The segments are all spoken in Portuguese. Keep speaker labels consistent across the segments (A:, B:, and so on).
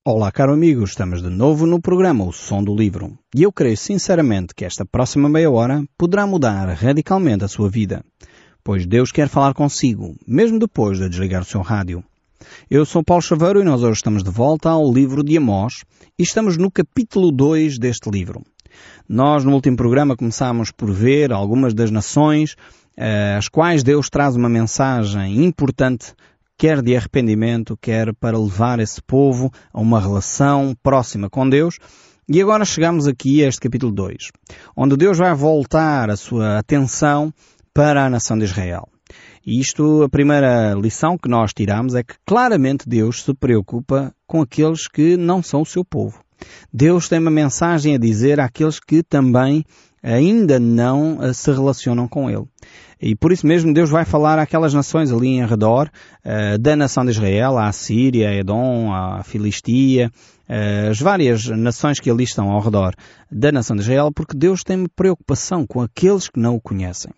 A: Olá, caro amigo, estamos de novo no programa O Som do Livro. E eu creio sinceramente que esta próxima meia hora poderá mudar radicalmente a sua vida, pois Deus quer falar consigo, mesmo depois de desligar o seu rádio. Eu sou Paulo Chaveiro e nós hoje estamos de volta ao livro de Amós e estamos no capítulo 2 deste livro. Nós no último programa começámos por ver algumas das nações às quais Deus traz uma mensagem importante, quer de arrependimento, quer para levar esse povo a uma relação próxima com Deus. E agora chegamos aqui a este capítulo 2, onde Deus vai voltar a sua atenção para a nação de Israel. E isto, a primeira lição que nós tiramos é que claramente Deus se preocupa com aqueles que não são o seu povo. Deus tem uma mensagem a dizer àqueles que também ainda não se relacionam com Ele. E por isso mesmo Deus vai falar àquelas nações ali em redor da nação de Israel, a Síria, a Edom, a Filistia, as várias nações que ali estão ao redor da nação de Israel, porque Deus tem preocupação com aqueles que não o conhecem.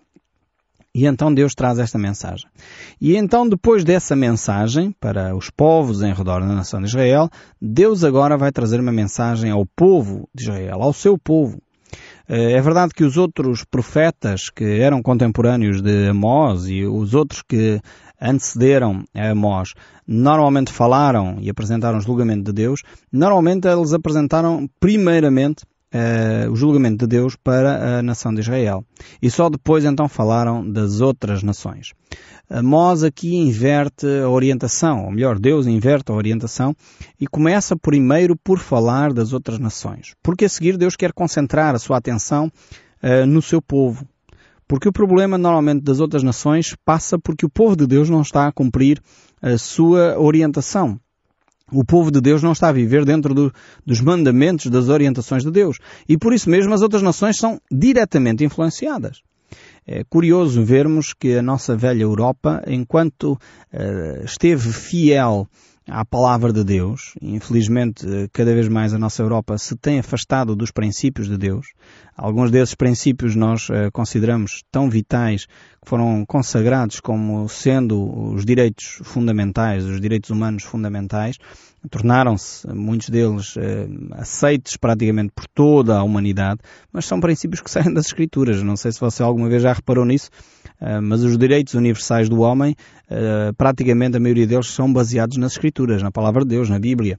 A: E então Deus traz esta mensagem. E então, depois dessa mensagem para os povos em redor da nação de Israel, Deus agora vai trazer uma mensagem ao povo de Israel, ao seu povo. É verdade que os outros profetas que eram contemporâneos de Amós e os outros que antecederam a Amós normalmente falaram e apresentaram o julgamento de Deus. Normalmente eles apresentaram primeiramente o julgamento de Deus para a nação de Israel. E só depois então falaram das outras nações. Amós aqui inverte a orientação, ou melhor, Deus inverte a orientação e começa primeiro por falar das outras nações. Porque a seguir Deus quer concentrar a sua atenção no seu povo. Porque o problema normalmente das outras nações passa porque o povo de Deus não está a cumprir a sua orientação. O povo de Deus não está a viver dentro dos mandamentos, das orientações de Deus. E por isso mesmo as outras nações são diretamente influenciadas. É curioso vermos que a nossa velha Europa, enquanto esteve fiel à palavra de Deus, infelizmente cada vez mais a nossa Europa se tem afastado dos princípios de Deus. Alguns desses princípios nós consideramos tão vitais que foram consagrados como sendo os direitos fundamentais, os direitos humanos fundamentais. Tornaram-se, muitos deles, aceitos praticamente por toda a humanidade, mas são princípios que saem das Escrituras. Não sei se você alguma vez já reparou nisso, mas os direitos universais do homem, praticamente a maioria deles são baseados nas Escrituras, na Palavra de Deus, na Bíblia.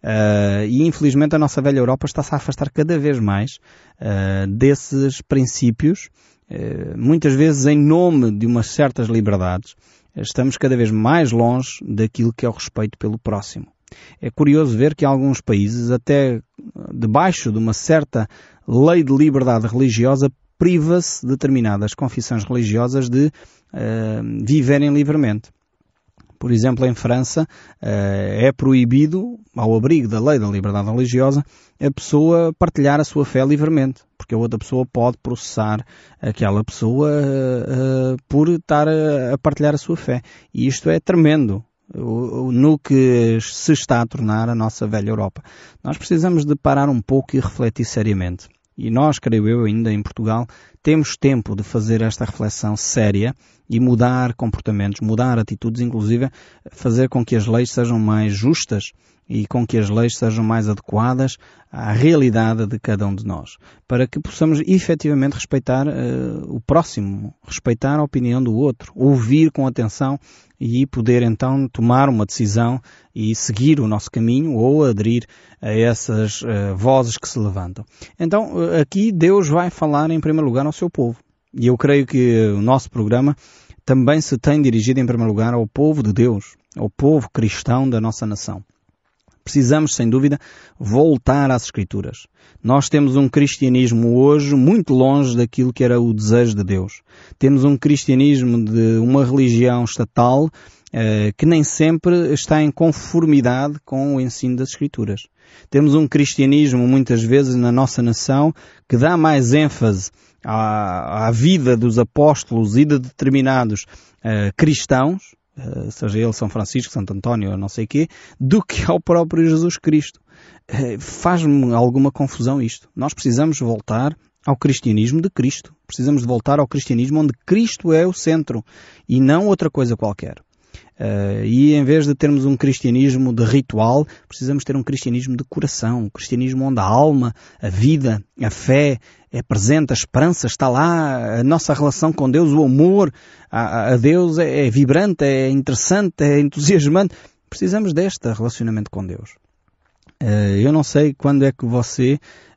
A: E infelizmente a nossa velha Europa está-se a afastar cada vez mais desses princípios, muitas vezes em nome de umas certas liberdades. Estamos cada vez mais longe daquilo que é o respeito pelo próximo. É curioso ver que alguns países, até debaixo de uma certa lei de liberdade religiosa, priva-se determinadas confissões religiosas de viverem livremente. Por exemplo, em França, é proibido, ao abrigo da lei da liberdade religiosa, a pessoa partilhar a sua fé livremente, porque a outra pessoa pode processar aquela pessoa por estar a partilhar a sua fé. E isto é tremendo no que se está a tornar a nossa velha Europa. Nós precisamos de parar um pouco e refletir seriamente. E nós, creio eu, ainda em Portugal, temos tempo de fazer esta reflexão séria e mudar comportamentos, mudar atitudes, inclusive fazer com que as leis sejam mais justas e com que as leis sejam mais adequadas à realidade de cada um de nós, para que possamos efetivamente respeitar o próximo, respeitar a opinião do outro, ouvir com atenção e poder então tomar uma decisão e seguir o nosso caminho ou aderir a essas vozes que se levantam. Então aqui Deus vai falar em primeiro lugar ao seu povo. E eu creio que o nosso programa também se tem dirigido em primeiro lugar ao povo de Deus, ao povo cristão da nossa nação. Precisamos, sem dúvida, voltar às Escrituras. Nós temos um cristianismo hoje muito longe daquilo que era o desejo de Deus. Temos um cristianismo de uma religião estatal que nem sempre está em conformidade com o ensino das Escrituras. Temos um cristianismo, muitas vezes, na nossa nação, que dá mais ênfase à vida dos apóstolos e de determinados cristãos, seja ele São Francisco, Santo António ou não sei o quê, do que ao próprio Jesus Cristo. Faz-me alguma confusão isto. Nós precisamos voltar ao cristianismo de Cristo. Precisamos de voltar ao cristianismo onde Cristo é o centro e não outra coisa qualquer. E em vez de termos um cristianismo de ritual, precisamos ter um cristianismo de coração, um cristianismo onde a alma, a vida, a fé é presente, a esperança está lá, a nossa relação com Deus, o amor a Deus é vibrante, é interessante, é entusiasmante. Precisamos deste relacionamento com Deus. Eu não sei quando é que você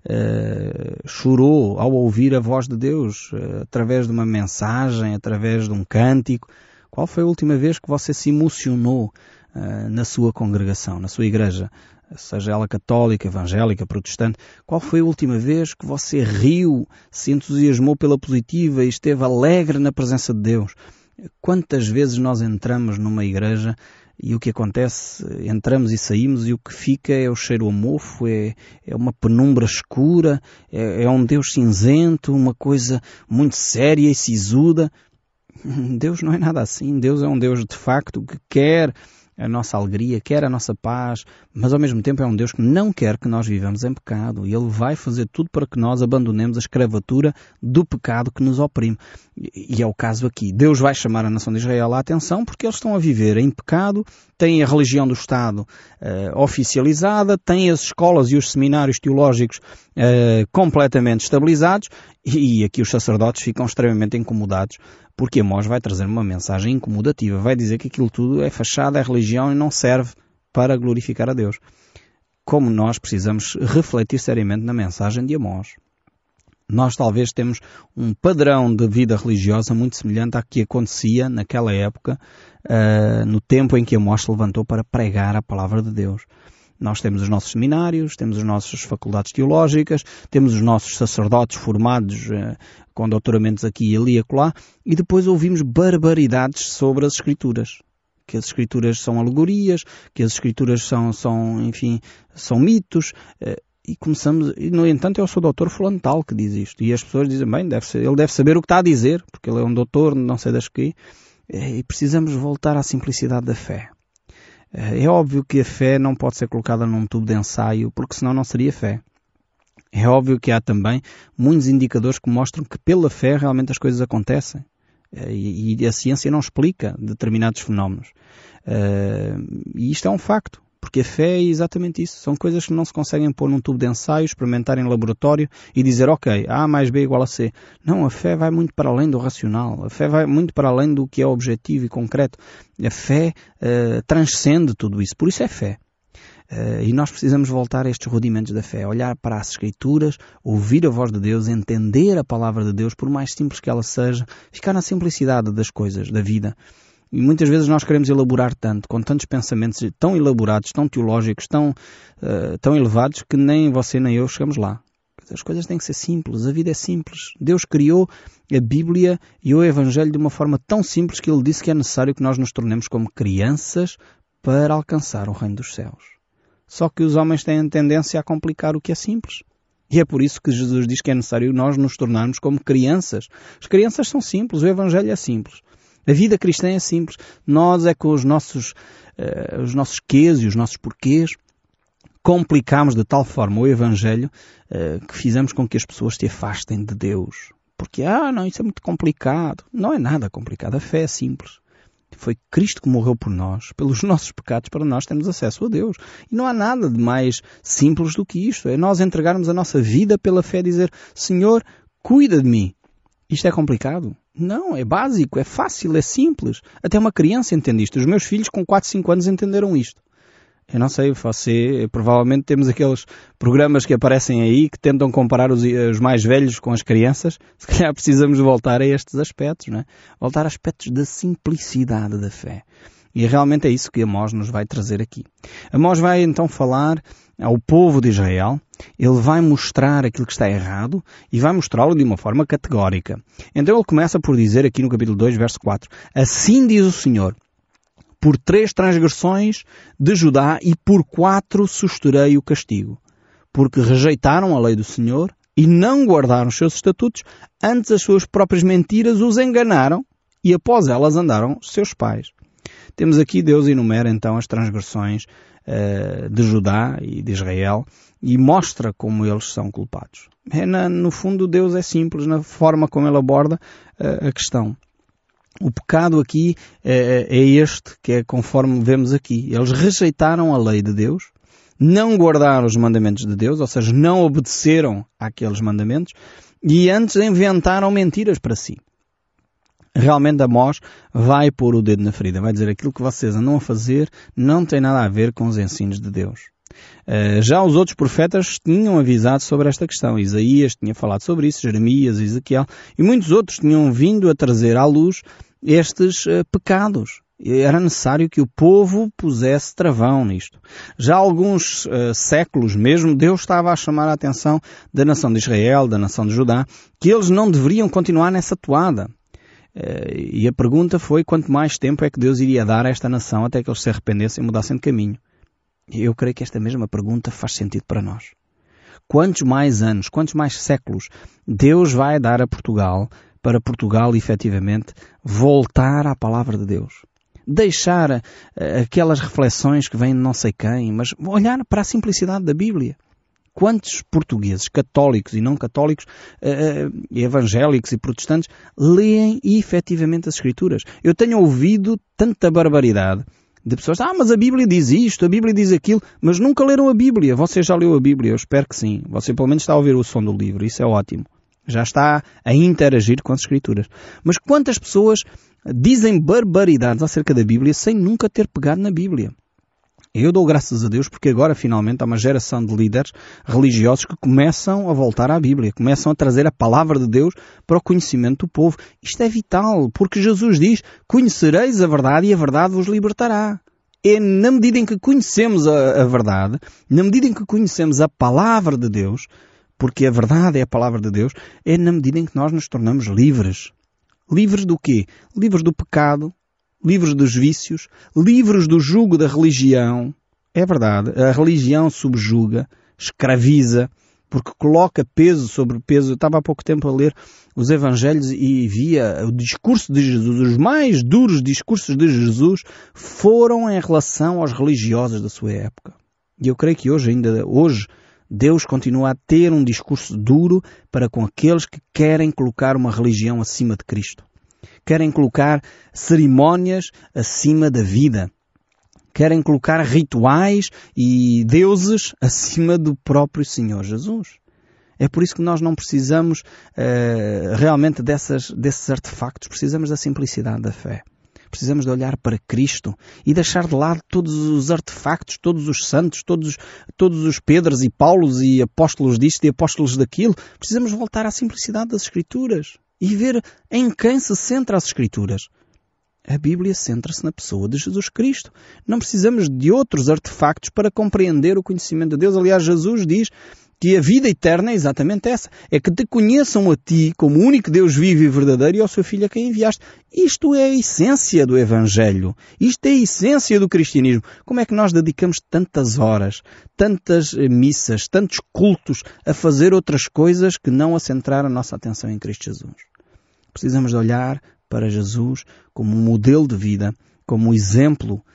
A: chorou ao ouvir a voz de Deus, através de uma mensagem, através de um cântico. Qual foi a última vez que você se emocionou na sua congregação, na sua igreja? Seja ela católica, evangélica, protestante. Qual foi a última vez que você riu, se entusiasmou pela positiva e esteve alegre na presença de Deus? Quantas vezes nós entramos numa igreja e o que acontece, entramos e saímos e o que fica é o cheiro a mofo, é uma penumbra escura, é um Deus cinzento, uma coisa muito séria e sisuda. Deus não é nada assim. Deus é um Deus de facto que quer a nossa alegria, quer a nossa paz, mas ao mesmo tempo é um Deus que não quer que nós vivamos em pecado. E Ele vai fazer tudo para que nós abandonemos a escravatura do pecado que nos oprime. E é o caso aqui. Deus vai chamar a nação de Israel à atenção porque eles estão a viver em pecado, têm a religião do Estado oficializada, têm as escolas e os seminários teológicos completamente estabilizados e aqui os sacerdotes ficam extremamente incomodados porque Amós vai trazer uma mensagem incomodativa, vai dizer que aquilo tudo é fachada, é religião e não serve para glorificar a Deus. Como nós precisamos refletir seriamente na mensagem de Amós. Nós talvez temos um padrão de vida religiosa muito semelhante ao que acontecia naquela época, no tempo em que Amós se levantou para pregar a palavra de Deus. Nós temos os nossos seminários, temos as nossas faculdades teológicas, temos os nossos sacerdotes formados com doutoramentos aqui e ali e acolá, e depois ouvimos barbaridades sobre as Escrituras. Que as Escrituras são alegorias, que as Escrituras são mitos, e começamos, e no entanto é o seu doutor fulano tal que diz isto, e as pessoas dizem, bem, ele deve saber o que está a dizer, porque ele é um doutor, não sei das quê, e precisamos voltar à simplicidade da fé. É óbvio que a fé não pode ser colocada num tubo de ensaio, porque senão não seria fé. É óbvio que há também muitos indicadores que mostram que pela fé realmente as coisas acontecem. E a ciência não explica determinados fenómenos. E isto é um facto, porque a fé é exatamente isso. São coisas que não se conseguem pôr num tubo de ensaio, experimentar em laboratório e dizer, ok, A mais B igual a C. Não, a fé vai muito para além do racional. A fé vai muito para além do que é objetivo e concreto. A fé transcende tudo isso. Por isso é fé. E nós precisamos voltar a estes rudimentos da fé, olhar para as Escrituras, ouvir a voz de Deus, entender a palavra de Deus, por mais simples que ela seja, ficar na simplicidade das coisas, da vida. E muitas vezes nós queremos elaborar tanto, com tantos pensamentos tão elaborados, tão teológicos, tão elevados, que nem você nem eu chegamos lá. As coisas têm que ser simples, a vida é simples. Deus criou a Bíblia e o Evangelho de uma forma tão simples que Ele disse que é necessário que nós nos tornemos como crianças para alcançar o reino dos céus. Só que os homens têm a tendência a complicar o que é simples. E é por isso que Jesus diz que é necessário nós nos tornarmos como crianças. As crianças são simples, o Evangelho é simples. A vida cristã é simples. Nós é com os nossos quês e os nossos porquês complicamos de tal forma o Evangelho que fizemos com que as pessoas se afastem de Deus. Porque, não, isso é muito complicado. Não é nada complicado, a fé é simples. Foi Cristo que morreu por nós, pelos nossos pecados, para nós termos acesso a Deus. E não há nada de mais simples do que isto. É nós entregarmos a nossa vida pela fé e dizer, Senhor, cuida de mim. Isto é complicado? Não, é básico, é fácil, é simples. Até uma criança entende isto. Os meus filhos com 4, 5 anos entenderam isto. Eu não sei, provavelmente temos aqueles programas que aparecem aí que tentam comparar os mais velhos com as crianças. Se calhar precisamos voltar a estes aspectos, não é? Voltar a aspectos da simplicidade da fé. E realmente é isso que Amós nos vai trazer aqui. Amós vai então falar ao povo de Israel, ele vai mostrar aquilo que está errado e vai mostrá-lo de uma forma categórica. Então ele começa por dizer aqui no capítulo 2, verso 4, assim diz o Senhor, por 3 transgressões de Judá e por 4 susterei o castigo, porque rejeitaram a lei do Senhor e não guardaram os seus estatutos, antes as suas próprias mentiras os enganaram e após elas andaram seus pais. Temos aqui, Deus enumera então as transgressões de Judá e de Israel e mostra como eles são culpados. No fundo, Deus é simples na forma como ele aborda a questão. O pecado aqui é este, que é conforme vemos aqui. Eles rejeitaram a lei de Deus, não guardaram os mandamentos de Deus, ou seja, não obedeceram àqueles mandamentos, e antes inventaram mentiras para si. Realmente Amós vai pôr o dedo na ferida, vai dizer aquilo que vocês andam a fazer não tem nada a ver com os ensinos de Deus. Já os outros profetas tinham avisado sobre esta questão. Isaías tinha falado sobre isso, Jeremias, Ezequiel, e muitos outros tinham vindo a trazer à luz estes pecados. Era necessário que o povo pusesse travão nisto. Já há alguns séculos mesmo, Deus estava a chamar a atenção da nação de Israel, da nação de Judá, que eles não deveriam continuar nessa toada. E a pergunta foi quanto mais tempo é que Deus iria dar a esta nação até que eles se arrependessem e mudassem de caminho. Eu creio que esta mesma pergunta faz sentido para nós. Quantos mais anos, quantos mais séculos Deus vai dar a Portugal para Portugal efetivamente voltar à palavra de Deus? Deixar aquelas reflexões que vêm de não sei quem, mas olhar para a simplicidade da Bíblia. Quantos portugueses, católicos e não católicos, evangélicos e protestantes, leem efetivamente as Escrituras? Eu tenho ouvido tanta barbaridade de pessoas, mas a Bíblia diz isto, a Bíblia diz aquilo, mas nunca leram a Bíblia. Você já leu a Bíblia? Eu espero que sim. Você pelo menos está a ouvir o som do livro, isso é ótimo. Já está a interagir com as Escrituras. Mas quantas pessoas dizem barbaridades acerca da Bíblia sem nunca ter pegado na Bíblia? Eu dou graças a Deus porque agora finalmente há uma geração de líderes religiosos que começam a voltar à Bíblia, começam a trazer a palavra de Deus para o conhecimento do povo. Isto é vital, porque Jesus diz, conhecereis a verdade e a verdade vos libertará. É na medida em que conhecemos a verdade, na medida em que conhecemos a palavra de Deus, porque a verdade é a palavra de Deus, é na medida em que nós nos tornamos livres. Livres do quê? Livres do pecado, livres dos vícios, livres do jugo da religião. É verdade, a religião subjuga, escraviza, porque coloca peso sobre peso. Eu estava há pouco tempo a ler os Evangelhos e via o discurso de Jesus. Os mais duros discursos de Jesus foram em relação aos religiosos da sua época. E eu creio que hoje, Deus continua a ter um discurso duro para com aqueles que querem colocar uma religião acima de Cristo. Querem colocar cerimónias acima da vida. Querem colocar rituais e deuses acima do próprio Senhor Jesus. É por isso que nós não precisamos realmente desses artefactos. Precisamos da simplicidade da fé. Precisamos de olhar para Cristo e deixar de lado todos os artefactos, todos os santos, todos os Pedros e Paulos e apóstolos disto e apóstolos daquilo. Precisamos voltar à simplicidade das Escrituras e ver em quem se centra as Escrituras. A Bíblia centra-se na pessoa de Jesus Cristo. Não precisamos de outros artefactos para compreender o conhecimento de Deus. Aliás, Jesus diz que a vida eterna é exatamente essa. É que te conheçam a ti como o único Deus vivo e verdadeiro e ao seu Filho a quem enviaste. Isto é a essência do Evangelho. Isto é a essência do cristianismo. Como é que nós dedicamos tantas horas, tantas missas, tantos cultos a fazer outras coisas que não a centrar a nossa atenção em Cristo Jesus? Precisamos de olhar para Jesus como um modelo de vida, como um exemplo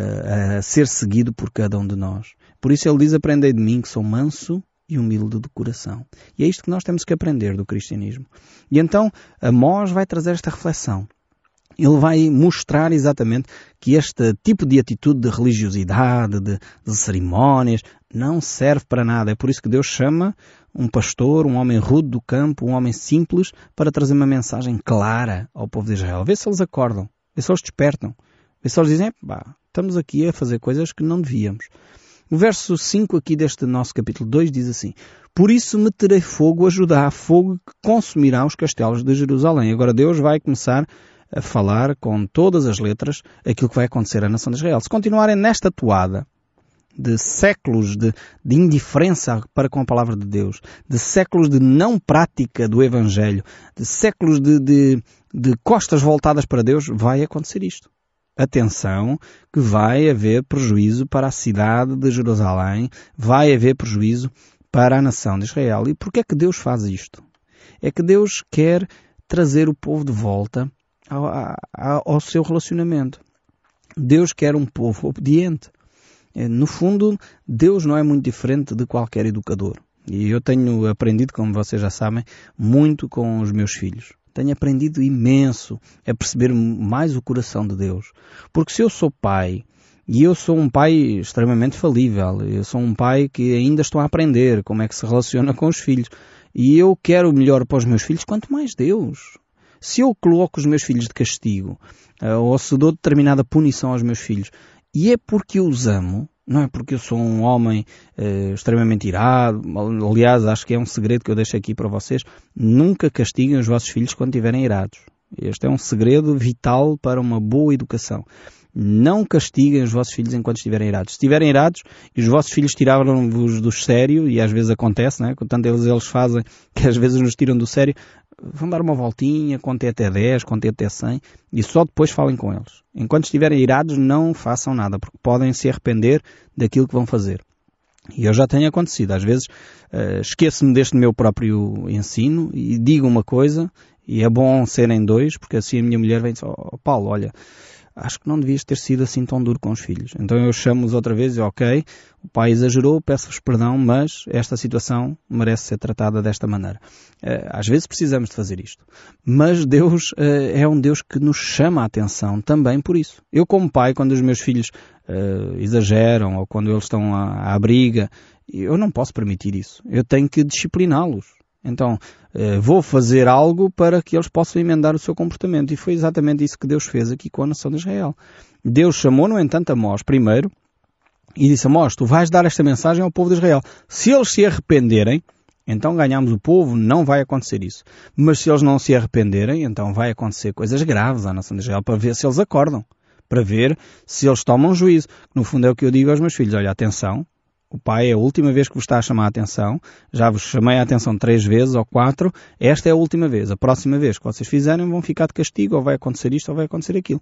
A: a ser seguido por cada um de nós. Por isso ele diz, aprendei de mim que sou manso e humilde de coração. E é isto que nós temos que aprender do cristianismo. E então Amós vai trazer esta reflexão. Ele vai mostrar exatamente que este tipo de atitude de religiosidade, de cerimónias, não serve para nada. É por isso que Deus chama um pastor, um homem rude do campo, um homem simples, para trazer uma mensagem clara ao povo de Israel. Vê se eles acordam, vê se eles despertam, vê se eles dizem, estamos aqui a fazer coisas que não devíamos. O verso 5 aqui deste nosso capítulo 2 diz assim, por isso meterei fogo a Judá, fogo que consumirá os castelos de Jerusalém. Agora Deus vai começar a falar com todas as letras aquilo que vai acontecer à nação de Israel. Se continuarem nesta toada de séculos de indiferença para com a palavra de Deus, de séculos de não prática do Evangelho, de séculos de costas voltadas para Deus, vai acontecer isto. Atenção, que vai haver prejuízo para a cidade de Jerusalém, vai haver prejuízo para a nação de Israel. E porquê é que Deus faz isto? É que Deus quer trazer o povo de volta ao seu relacionamento. Deus quer um povo obediente. No fundo, Deus não é muito diferente de qualquer educador. E eu tenho aprendido, como vocês já sabem, muito com os meus filhos. Tenho aprendido imenso a perceber mais o coração de Deus. Porque se eu sou pai, e eu sou um pai extremamente falível, eu sou um pai que ainda estou a aprender como é que se relaciona com os filhos, e eu quero o melhor para os meus filhos, quanto mais Deus. Se eu coloco os meus filhos de castigo, ou se dou determinada punição aos meus filhos, e é porque eu os amo, não é porque eu sou um homem extremamente irado. Aliás, acho que é um segredo que eu deixo aqui para vocês: nunca castiguem os vossos filhos quando estiverem irados. Este é um segredo vital para uma boa educação. Não castiguem os vossos filhos enquanto estiverem irados. Se estiverem irados e os vossos filhos tiraram-vos do sério, e às vezes acontece, não é? Tanto eles fazem que às vezes nos tiram do sério, vão dar uma voltinha, contem até 10, contem até 100 e só depois falem com eles. Enquanto estiverem irados, não façam nada, porque podem se arrepender daquilo que vão fazer. E eu já tenho acontecido. Às vezes esqueço-me deste meu próprio ensino e digo uma coisa, e é bom serem dois, porque assim a minha mulher vem e diz: "Oh, Paulo, olha, acho que não devias ter sido assim tão duro com os filhos." Então eu chamo-os outra vez e digo: "Ok, o pai exagerou, peço-vos perdão, mas esta situação merece ser tratada desta maneira." Às vezes precisamos de fazer isto. Mas Deus é um Deus que nos chama a atenção também por isso. Eu, como pai, quando os meus filhos exageram ou quando eles estão à briga, eu não posso permitir isso. Eu tenho que discipliná-los. Então, vou fazer algo para que eles possam emendar o seu comportamento. E foi exatamente isso que Deus fez aqui com a nação de Israel. Deus chamou, no entanto, Amós primeiro e disse: "Amós, tu vais dar esta mensagem ao povo de Israel. Se eles se arrependerem, então ganhamos o povo, não vai acontecer isso. Mas se eles não se arrependerem, então vai acontecer coisas graves à nação de Israel, para ver se eles acordam, para ver se eles tomam juízo." No fundo é o que eu digo aos meus filhos: olha, atenção, o pai é a última vez que vos está a chamar a atenção, já vos chamei a atenção 3 vezes ou 4, esta é a última vez. A próxima vez que vocês fizerem vão ficar de castigo, ou vai acontecer isto ou vai acontecer aquilo.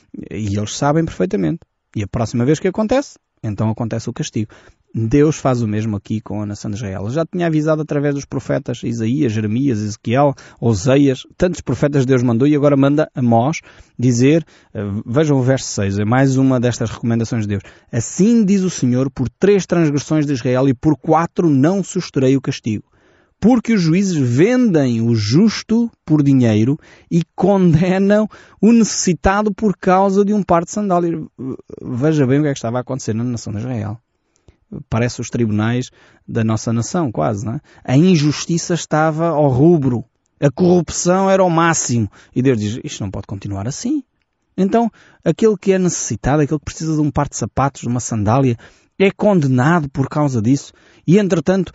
A: E eles sabem perfeitamente. E a próxima vez que acontece, então acontece o castigo. Deus faz o mesmo aqui com a nação de Israel. Ele já tinha avisado através dos profetas Isaías, Jeremias, Ezequiel, Oseias, tantos profetas Deus mandou, e agora manda Amós dizer, vejam o verso 6, é mais uma destas recomendações de Deus: "Assim diz o Senhor, por 3 transgressões de Israel e por 4 não susterei o castigo. Porque os juízes vendem o justo por dinheiro e condenam o necessitado por causa de um par de sandálias." Veja bem o que é que estava a acontecer na nação de Israel. Parece os tribunais da nossa nação, quase, não é? A injustiça estava ao rubro. A corrupção era ao máximo. E Deus diz: isto não pode continuar assim. Então, aquele que é necessitado, aquele que precisa de um par de sapatos, de uma sandália, é condenado por causa disso. E, entretanto,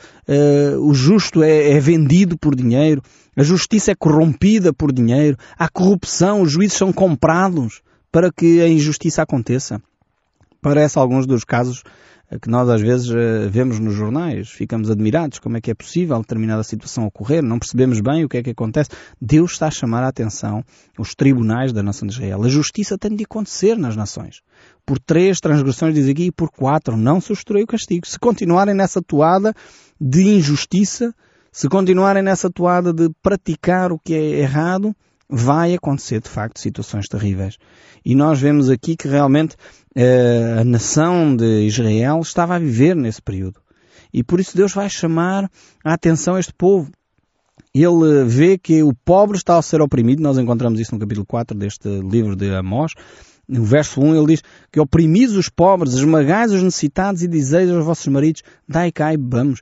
A: o justo é vendido por dinheiro. A justiça é corrompida por dinheiro. Há corrupção, os juízes são comprados para que a injustiça aconteça. Parece alguns dos casos que nós às vezes vemos nos jornais. Ficamos admirados como é que é possível determinada situação ocorrer, não percebemos bem o que é que acontece. Deus está a chamar a atenção os tribunais da nação de Israel. A justiça tem de acontecer nas nações. Por 3 transgressões, diz aqui, e por 4 não susterei o castigo. Se continuarem nessa toada de injustiça, se continuarem nessa toada de praticar o que é errado, vai acontecer de facto situações terríveis. E nós vemos aqui que realmente a nação de Israel estava a viver nesse período. E por isso Deus vai chamar a atenção a este povo. Ele vê que o pobre está a ser oprimido. Nós encontramos isso no capítulo 4 deste livro de Amós. No verso 1 ele diz que oprimis os pobres, esmagais os necessitados e dizeis aos vossos maridos: dai cá e bebamos.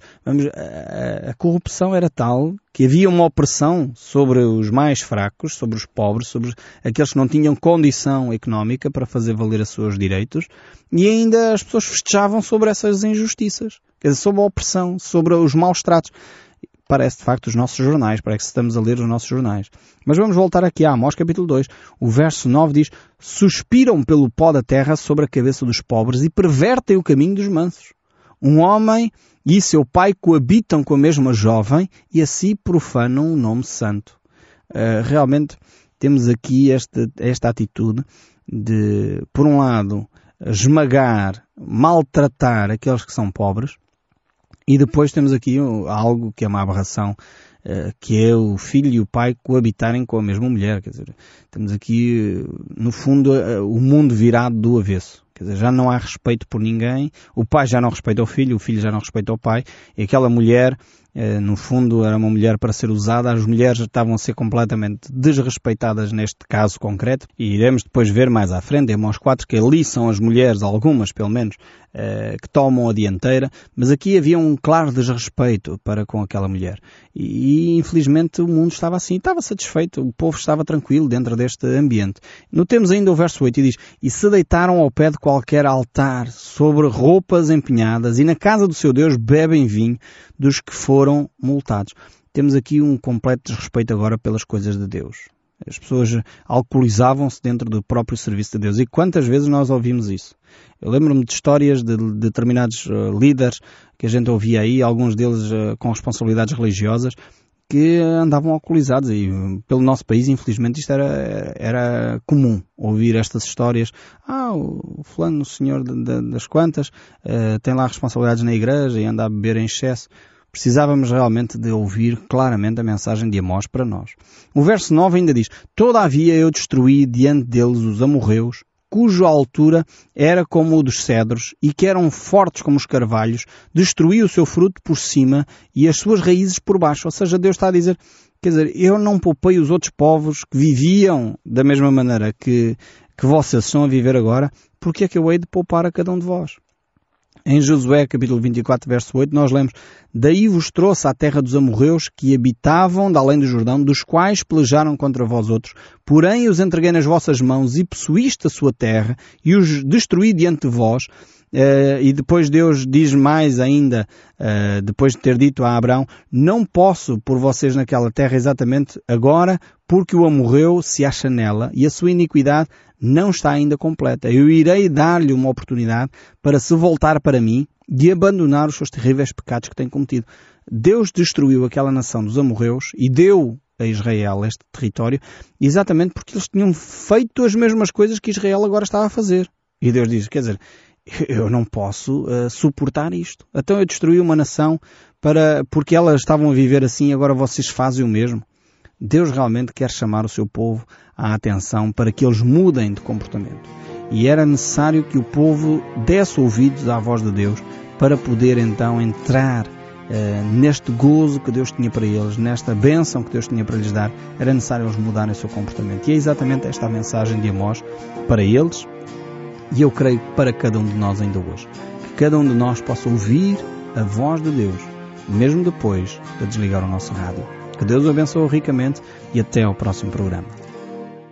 A: A corrupção era tal que havia uma opressão sobre os mais fracos, sobre os pobres, sobre aqueles que não tinham condição económica para fazer valer os seus direitos, e ainda as pessoas festejavam sobre essas injustiças, quer dizer, sobre a opressão, sobre os maus tratos. Parece de facto os nossos jornais, parece que estamos a ler os nossos jornais. Mas vamos voltar aqui a Amós capítulo 2. O verso 9 diz: suspiram pelo pó da terra sobre a cabeça dos pobres e pervertem o caminho dos mansos. Um homem e seu pai coabitam com a mesma jovem e assim profanam o nome santo. Realmente temos aqui esta atitude de, por um lado, esmagar, maltratar aqueles que são pobres. E depois temos aqui algo que é uma aberração, que é o filho e o pai coabitarem com a mesma mulher. Quer dizer, temos aqui, no fundo, o mundo virado do avesso. Quer dizer, já não há respeito por ninguém, o pai já não respeita o filho já não respeita o pai, e aquela mulher No fundo era uma mulher para ser usada, as mulheres estavam a ser completamente desrespeitadas neste caso concreto, e iremos depois ver mais à frente, em Amós 4, que ali são as mulheres, algumas pelo menos, que tomam a dianteira, mas aqui havia um claro desrespeito para com aquela mulher. E infelizmente o mundo estava assim, estava satisfeito, o povo estava tranquilo dentro deste ambiente. Notemos ainda o verso 8 e diz: e se deitaram ao pé de qualquer altar, sobre roupas empenhadas, e na casa do seu Deus bebem vinho dos que foram multados. Temos aqui um completo desrespeito agora pelas coisas de Deus. As pessoas alcoolizavam-se dentro do próprio serviço de Deus. E quantas vezes nós ouvimos isso? Eu lembro-me de histórias de determinados líderes que a gente ouvia aí, alguns deles com responsabilidades religiosas, que andavam alcoolizados. E pelo nosso país, infelizmente, isto era comum, ouvir estas histórias. O fulano, o senhor das quantas, tem lá responsabilidades na igreja e anda a beber em excesso. Precisávamos realmente de ouvir claramente a mensagem de Amós para nós. O verso 9 ainda diz: todavia eu destruí diante deles os amorreus, cuja altura era como o dos cedros, e que eram fortes como os carvalhos, destruí o seu fruto por cima e as suas raízes por baixo. Ou seja, Deus está a dizer, eu não poupei os outros povos que viviam da mesma maneira que vocês estão a viver agora, porque é que eu hei de poupar a cada um de vós? Em Josué, capítulo 24, verso 8, nós lemos: daí vos trouxe à terra dos amorreus que habitavam de além do Jordão, dos quais pelejaram contra vós outros, porém os entreguei nas vossas mãos e possuíste a sua terra e os destruí diante de vós. E depois Deus diz mais ainda, depois de ter dito a Abraão: não posso por vocês naquela terra exatamente agora, porque o amorreu se acha nela e a sua iniquidade não está ainda completa. Eu irei dar-lhe uma oportunidade para se voltar para mim e abandonar os seus terríveis pecados que tem cometido. Deus destruiu aquela nação dos amorreus e deu a Israel este território exatamente porque eles tinham feito as mesmas coisas que Israel agora estava a fazer. E Deus diz, eu não posso suportar isto. Então eu destruí uma nação porque elas estavam a viver assim e agora vocês fazem o mesmo. Deus realmente quer chamar o seu povo à atenção para que eles mudem de comportamento. E era necessário que o povo desse ouvidos à voz de Deus para poder então entrar neste gozo que Deus tinha para eles, nesta bênção que Deus tinha para lhes dar. Era necessário eles mudarem o seu comportamento. E é exatamente esta a mensagem de Amós para eles, e eu creio para cada um de nós ainda hoje. Que cada um de nós possa ouvir a voz de Deus, mesmo depois de desligar o nosso rádio. Que Deus o abençoe ricamente e até ao próximo programa.